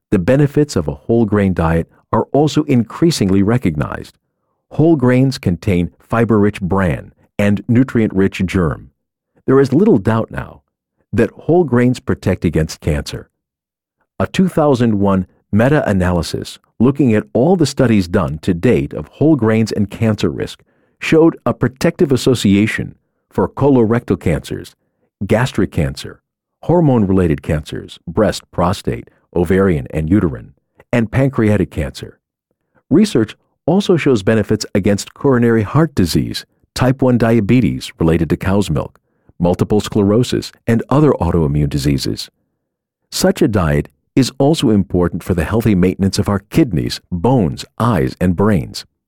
The benefits of a whole grain diet are also increasingly recognized. Whole grains contain fiber-rich bran and nutrient-rich germ. There is little doubt now that whole grains protect against cancer. A 2001 meta-analysis looking at all the studies done to date of whole grains and cancer risk showed a protective association for colorectal cancers, gastric cancer, hormone-related cancers, breast, prostate, ovarian, and uterine, and pancreatic cancer. Research also shows benefits against coronary heart disease, type 1 diabetes related to cow's milk, multiple sclerosis, and other autoimmune diseases. Such a diet is also important for the healthy maintenance of our kidneys, bones, eyes, and brains.